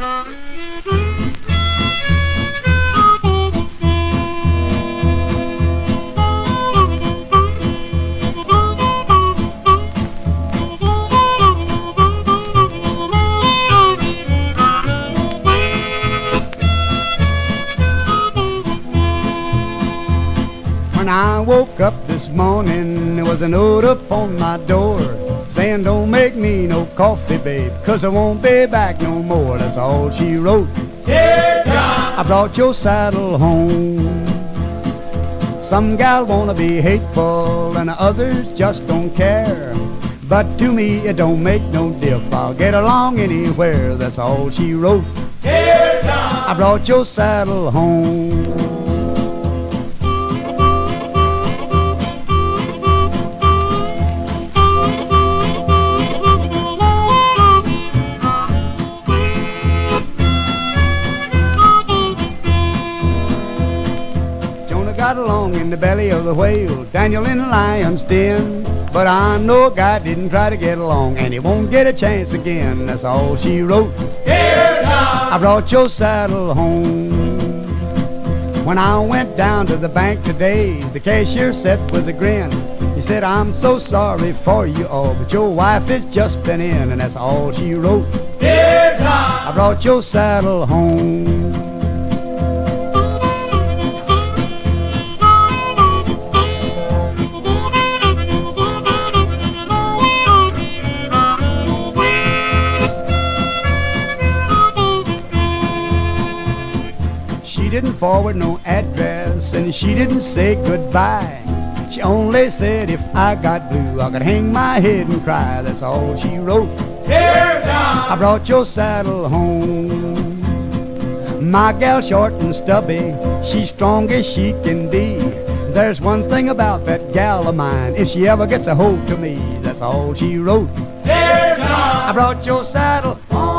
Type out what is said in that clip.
When I woke up this morning, there was a note upon my door saying, don't make me no coffee, babe, 'cause I won't be back no more. That's all she wrote. Dear John, I brought your saddle home. Some gal wanna be hateful and others just don't care, but to me it don't make no diff. I'll get along anywhere. That's all she wrote. dear John, I brought your saddle home. Got along in the belly of the whale, Daniel in the lion's den. But I know a guy didn't try to get along, and he won't get a chance again. That's all she wrote. dear John, I brought your saddle home. When I went down to the bank today, the cashier said with a grin, he said, I'm so sorry for you all, but your wife has just been in. And that's all she wrote. dear John, I brought your saddle home. She didn't forward no address and she didn't say goodbye. She only said if I got blue I could hang my head and cry. That's all she wrote. dear John, I brought your saddle home. My gal short and stubby, she's strong as she can be. There's one thing about that gal of mine, if she ever gets a hold to me, that's all she wrote. dear John, I brought your saddle home.